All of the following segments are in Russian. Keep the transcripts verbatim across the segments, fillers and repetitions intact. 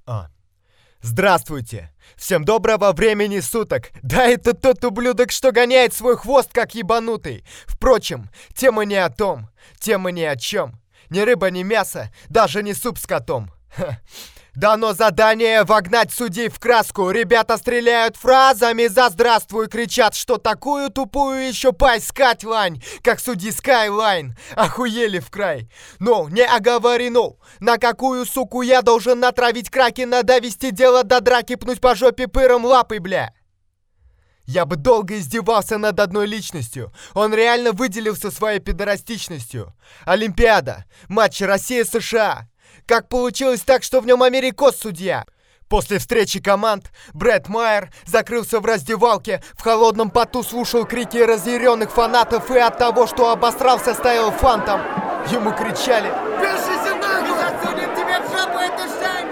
А. Здравствуйте! Всем доброго времени суток! Да, это тот ублюдок, что гоняет свой хвост как ебанутый. Впрочем, тема не о том, тема ни о чем. Ни рыба, ни мясо, даже не суп с котом. Ха. Дано задание вогнать судей в краску. Ребята стреляют фразами за здравствуй. Кричат, что такую тупую еще поискать лань. Как судьи Скайлайн. Охуели в край. Но не оговорено, на какую суку я должен натравить кракена, довести дело до драки, пнуть по жопе пыром лапой, бля. Я бы долго издевался над одной личностью. Он реально выделился своей пидорастичностью. Олимпиада. Матч Россия-США. Как получилось так, что в нем америкос судья? После встречи команд Брэд Майер закрылся в раздевалке, в холодном поту слушал крики разъяренных фанатов и от того, что обосрался, стоял фантом. Ему кричали: «Пишите ноги, засунем тебе в жопу эту шань!»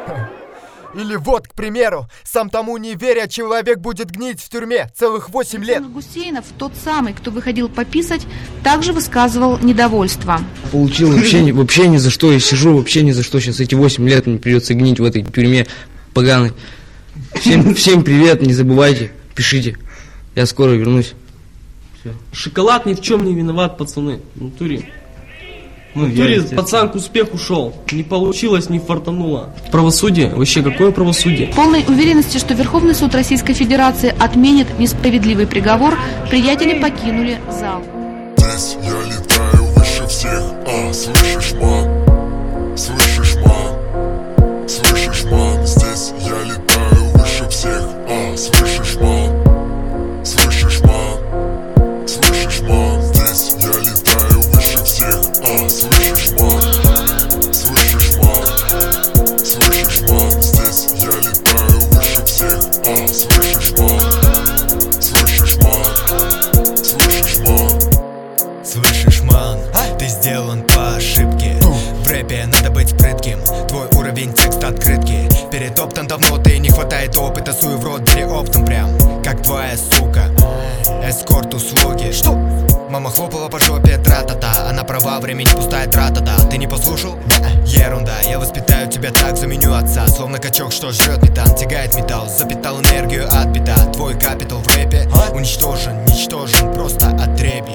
Или вот, к примеру, сам тому не веря, человек будет гнить в тюрьме целых восемь лет. Гусейнов, тот самый, кто выходил пописать, также высказывал недовольство. Получил вообще, вообще ни за что, я сижу вообще ни за что. Сейчас эти восемь лет мне придется гнить в этой тюрьме поганой. Всем, всем привет, не забывайте, пишите, я скоро вернусь. Все. Шоколад ни в чем не виноват, пацаны, в натуре. Ну, в натуре пацан к успеху шел, не получилось, не фартануло. Правосудие? Вообще какое правосудие? В полной уверенности, что Верховный суд Российской Федерации отменит несправедливый приговор, приятели покинули зал. Здесь я летаю выше всех, а, слышишь, ман? Слышишь, ман? Слышишь, ман? Здесь я летаю выше всех, а, слышишь, ман? Слышишь, ман? Слышишь, ман? Здесь я летаю выше всех, а, слышишь, ман? Слышишь, ман? Слышишь, ман? Здесь я летаю выше всех, а, слышишь, ман? Слышишь, ман? Слышишь, ман? Слышишь, ман, ты сделан по ошибке. В рэпе надо быть прытким, твой уровень текста открытки перетоптан давно, ты не хватает опыта, суй в рот, бери оптом прям, как твоя сука. Эскорт услуги. Что? Мама хлопала по жопе, тра-та-та. Она права, времени пустая трата-та. Ты не послушал? Ерунда, я воспитаю тебя так, заменю отца. Словно качок, что жрет метан, тягает металл, запитал энергию от бита. Твой капитал в рэпе уничтожен, ничтожен, просто отребье.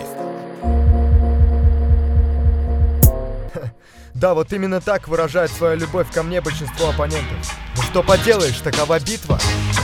Да, вот именно так выражает свою любовь ко мне большинство оппонентов. Ну что поделаешь, такова битва.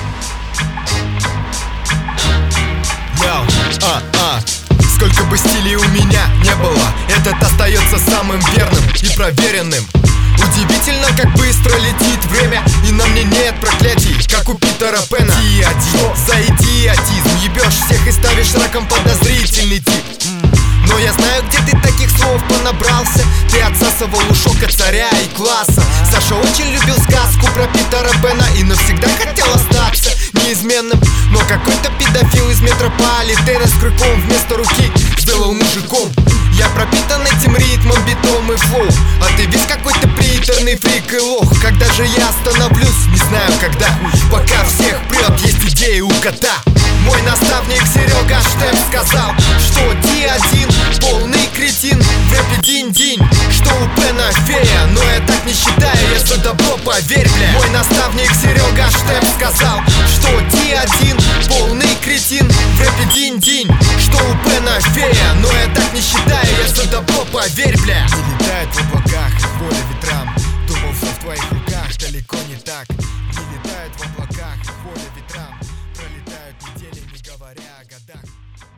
Йоу, а, а. Сколько бы стилей у меня не было, этот остается самым верным и проверенным. Удивительно, как быстро летит время, и на мне нет проклятий, как у Питера Пэна. Идиотизм, за идиотизм, ебешь всех и ставишь раком подозрительный тип. Но я знаю, где ты таких слов понабрался. Ты отсасывал ушок от царя и класса. Саша очень любил сказку про Питера Пэна и навсегда хотел остаться неизменным. Но какой-то педофил из метрополитена с крюком вместо руки сделал мужиком. Я пропитан этим ритмом, битом и флоу, а ты весь какой-то приторный фрик и лох. Когда же я остановлюсь, не знаю когда. Пока всех прет, есть идеи у кота. Мой наставник Серега Штеп сказал, что Ди один полный кретин, в рэпе динь-динь, что у Пэна фея. Но я так не считаю, я за добро, поверь, бля. Мой наставник Серега Штеп сказал, что Ди один полный кретин, в рэпе динь-динь, что у Пэна фея. Но я так не считаю, я за добро, поверь, бля. Не летает в облаках, их воля ветрам. Думал, все в твоих руках, далеко не так. Не летают в облаках, их воля ветрам. Пролетают недели, не говоря о годах.